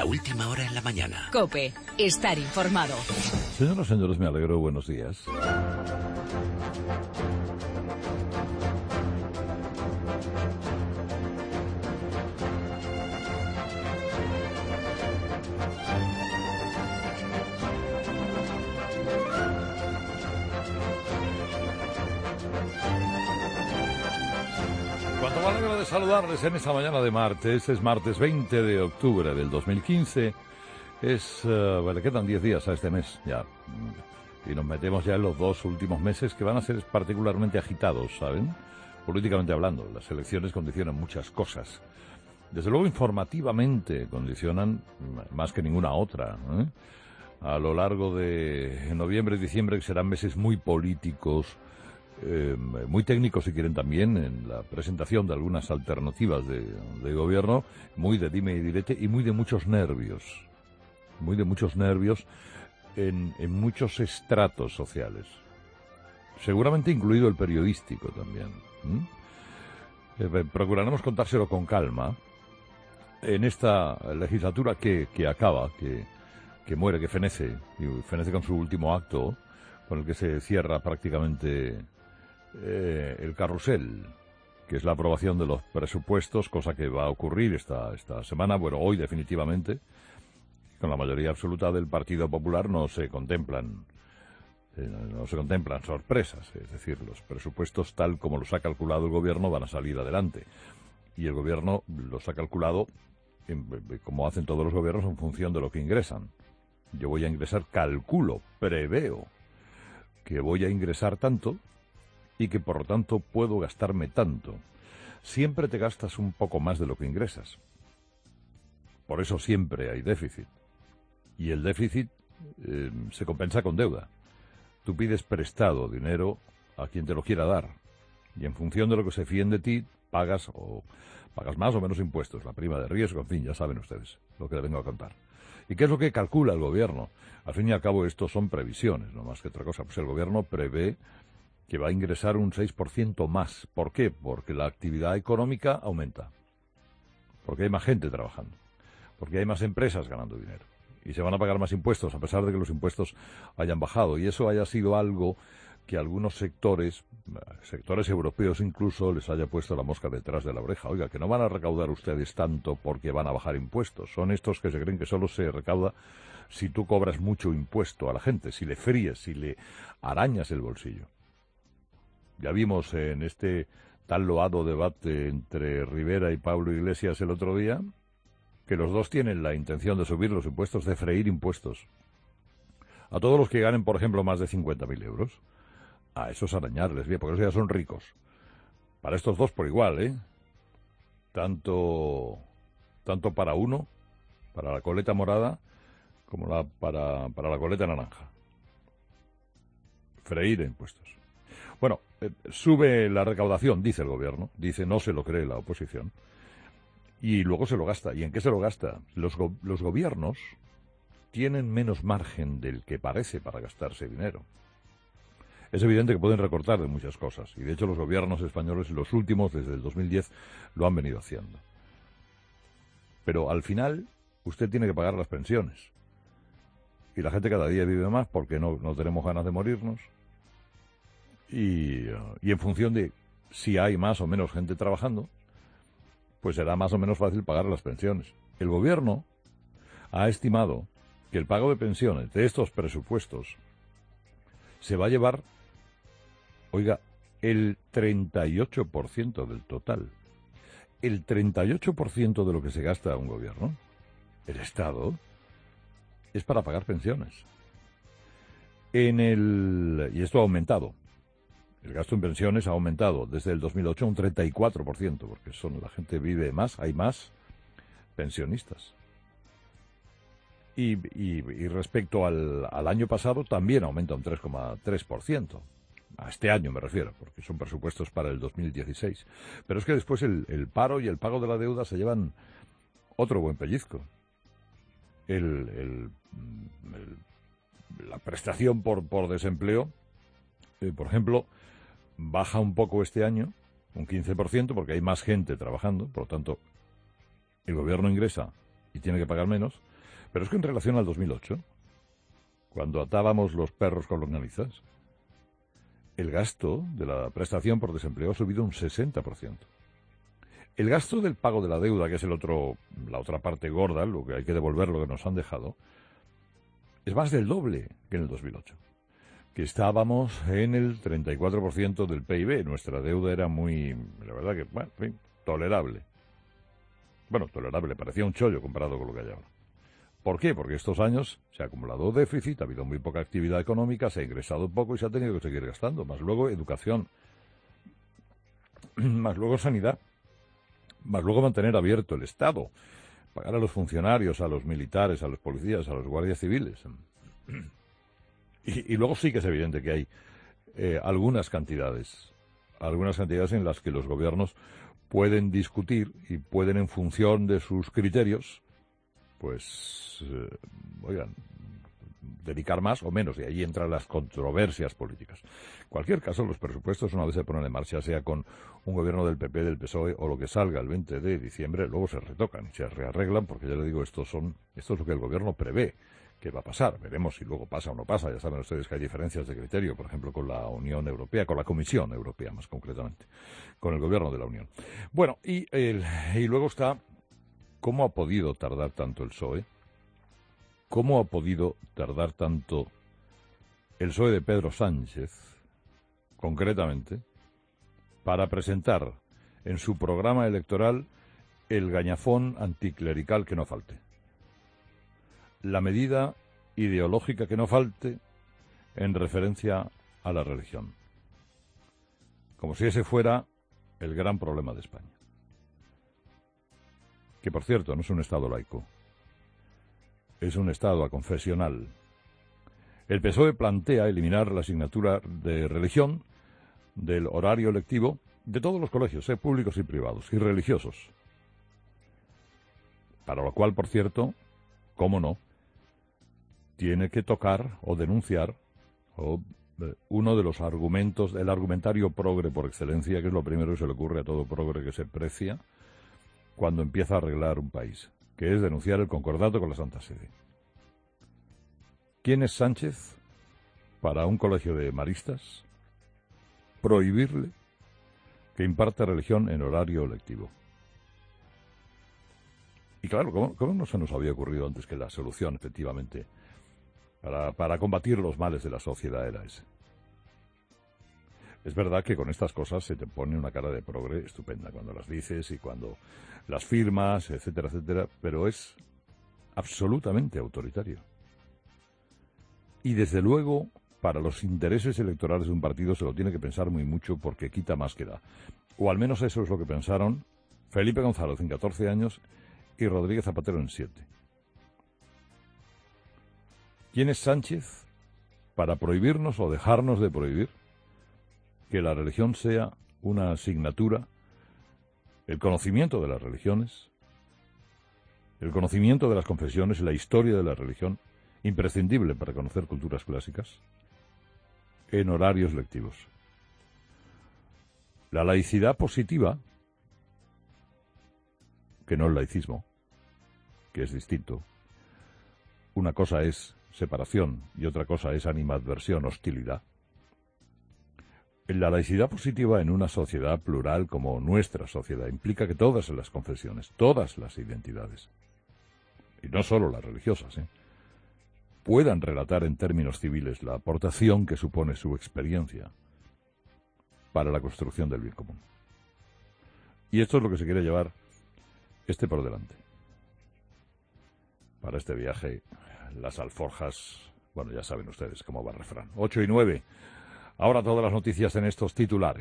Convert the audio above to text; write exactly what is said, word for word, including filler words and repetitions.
última hora en la mañana. COPE. Estar informado. Señoras y señores, me alegro. Buenos días. Cuanto me alegro de saludarles en esta mañana de martes. Es martes veinte de octubre del dos mil quince. Es, uh, bueno, quedan diez días a este mes ya. Y nos metemos ya en los dos últimos meses que van a ser particularmente agitados, ¿saben? Políticamente hablando. Las elecciones condicionan muchas cosas. Desde luego, informativamente condicionan más que ninguna otra, ¿eh? A lo largo de noviembre y diciembre, que serán meses muy políticos, Eh, muy técnicos si quieren también en la presentación de algunas alternativas de, de gobierno, muy de dime y direte y muy de muchos nervios, muy de muchos nervios en, en muchos estratos sociales, seguramente incluido el periodístico también. ¿Mm? Eh, procuraremos contárselo con calma en esta legislatura que, que acaba, que, que muere, que fenece, y fenece con su último acto, con el que se cierra prácticamente Eh, el carrusel, que es la aprobación de los presupuestos, cosa que va a ocurrir esta, esta semana, bueno, hoy definitivamente, con la mayoría absoluta del Partido Popular no se contemplan, eh, no se contemplan sorpresas, es decir, los presupuestos tal como los ha calculado el gobierno van a salir adelante, y el gobierno los ha calculado, en, como hacen todos los gobiernos, en función de lo que ingresan. Yo voy a ingresar, calculo, preveo que voy a ingresar tanto, y que por lo tanto puedo gastarme tanto. Siempre te gastas un poco más de lo que ingresas. Por eso siempre hay déficit. Y el déficit eh, se compensa con deuda. Tú pides prestado dinero a quien te lo quiera dar. Y en función de lo que se fíen de ti, pagas o pagas más o menos impuestos, la prima de riesgo, en fin, ya saben ustedes lo que les vengo a contar. ¿Y qué es lo que calcula el gobierno? Al fin y al cabo, esto son previsiones, no más que otra cosa. Pues el gobierno prevé que va a ingresar un seis por ciento más. ¿Por qué? Porque la actividad económica aumenta. Porque hay más gente trabajando. Porque hay más empresas ganando dinero. Y se van a pagar más impuestos, a pesar de que los impuestos hayan bajado. Y eso haya sido algo que algunos sectores, sectores europeos incluso, les haya puesto la mosca detrás de la oreja. Oiga, que no van a recaudar ustedes tanto porque van a bajar impuestos. Son estos que se creen que solo se recauda si tú cobras mucho impuesto a la gente, si le fríes, si le arañas el bolsillo. Ya vimos en este tan loado debate entre Rivera y Pablo Iglesias el otro día que los dos tienen la intención de subir los impuestos, de freír impuestos. A todos los que ganen, por ejemplo, más de cincuenta mil euros, a esos arañarles bien, porque esos ya son ricos. Para estos dos por igual, ¿eh? Tanto, tanto para uno, para la coleta morada, como la, para, para la coleta naranja. Freír impuestos. Bueno, eh, sube la recaudación, dice el gobierno, dice no se lo cree la oposición, y luego se lo gasta. ¿Y en qué se lo gasta? Los, go- los gobiernos tienen menos margen del que parece para gastarse dinero. Es evidente que pueden recortar de muchas cosas, y de hecho los gobiernos españoles, los últimos, desde el dos mil diez, lo han venido haciendo. Pero al final, usted tiene que pagar las pensiones. Y la gente cada día vive más porque no, no tenemos ganas de morirnos. Y, y en función de si hay más o menos gente trabajando, pues será más o menos fácil pagar las pensiones. El gobierno ha estimado que el pago de pensiones de estos presupuestos se va a llevar, oiga, el treinta y ocho por ciento del total. El treinta y ocho por ciento de lo que se gasta un gobierno, el Estado, es para pagar pensiones. En el y esto ha aumentado. El gasto en pensiones ha aumentado desde el dos mil ocho un treinta y cuatro por ciento, porque son, la gente vive más, hay más pensionistas. Y, y, y respecto al, al año pasado también aumenta un tres coma tres por ciento. A este año me refiero, porque son presupuestos para el dos mil dieciséis. Pero es que después el, el paro y el pago de la deuda se llevan otro buen pellizco. El, el, el, la prestación por, por desempleo, eh, por ejemplo, baja un poco este año, un quince por ciento, porque hay más gente trabajando, por lo tanto, el gobierno ingresa y tiene que pagar menos, Pero es que en relación al dos mil ocho, cuando atábamos los perros con longanizas, el gasto de la prestación por desempleo ha subido un sesenta por ciento. El gasto del pago de la deuda, que es el otro, la otra parte gorda, lo que hay que devolver, lo que nos han dejado, es más del doble que en el dos mil ocho, que estábamos en el treinta y cuatro por ciento del P I B. Nuestra deuda era muy, la verdad que, bueno, en fin, tolerable. Bueno, tolerable, parecía un chollo comparado con lo que hay ahora. ¿Por qué? Porque estos años se ha acumulado déficit, ha habido muy poca actividad económica, se ha ingresado poco y se ha tenido que seguir gastando. Más luego educación, más luego sanidad, más luego mantener abierto el Estado, pagar a los funcionarios, a los militares, a los policías, a los guardias civiles. Y, y luego sí que es evidente que hay eh, algunas cantidades, algunas cantidades en las que los gobiernos pueden discutir y pueden, en función de sus criterios, pues, eh, oigan, dedicar más o menos, y ahí entran las controversias políticas. En cualquier caso, los presupuestos, una vez se ponen en marcha, sea con un gobierno del P P, del P S O E o lo que salga el veinte de diciembre, luego se retocan, se rearreglan, porque ya le digo, estos son, esto es lo que el gobierno prevé que va a pasar. Veremos si luego pasa o no pasa. Ya saben ustedes que hay diferencias de criterio, por ejemplo, con la Unión Europea, con la Comisión Europea más concretamente, con el gobierno de la Unión. Bueno, y, el, y luego está cómo ha podido tardar tanto el P S O E, cómo ha podido tardar tanto el P S O E de Pedro Sánchez, concretamente, para presentar en su programa electoral el gañafón anticlerical que no falte, la medida ideológica que no falte en referencia a la religión, como si ese fuera el gran problema de España, que por cierto no es un Estado laico, es un Estado aconfesional. El P S O E plantea eliminar la asignatura de religión del horario lectivo de todos los colegios, eh, públicos y privados, y religiosos. Para lo cual, por cierto, cómo no, tiene que tocar o denunciar o, eh, uno de los argumentos, el argumentario progre por excelencia, que es lo primero que se le ocurre a todo progre que se precia cuando empieza a arreglar un país, que es denunciar el concordato con la Santa Sede. ¿Quién es Sánchez para un colegio de maristas prohibirle que imparte religión en horario lectivo? Y claro, ¿cómo, cómo no se nos había ocurrido antes que la solución, efectivamente, para, para combatir los males de la sociedad era ese? Es verdad que con estas cosas se te pone una cara de progre estupenda cuando las dices y cuando las firmas, etcétera, etcétera, pero es absolutamente autoritario. Y desde luego, para los intereses electorales de un partido se lo tiene que pensar muy mucho porque quita más que da. O al menos eso es lo que pensaron Felipe González en catorce años y Rodríguez Zapatero en siete. ¿Quién es Sánchez para prohibirnos o dejarnos de prohibir que la religión sea una asignatura, el conocimiento de las religiones, el conocimiento de las confesiones y la historia de la religión, imprescindible para conocer culturas clásicas, en horarios lectivos? La laicidad positiva, que no el laicismo, que es distinto. Una cosa es separación y otra cosa es animadversión, hostilidad. La laicidad positiva en una sociedad plural como nuestra sociedad implica que todas las confesiones, todas las identidades, y no solo las religiosas, ¿eh? puedan relatar en términos civiles la aportación que supone su experiencia para la construcción del bien común. Y esto es lo que se quiere llevar este por delante. Para este viaje, las alforjas, bueno, ya saben ustedes cómo va el refrán. ocho y nueve. Ahora todas las noticias en estos titulares.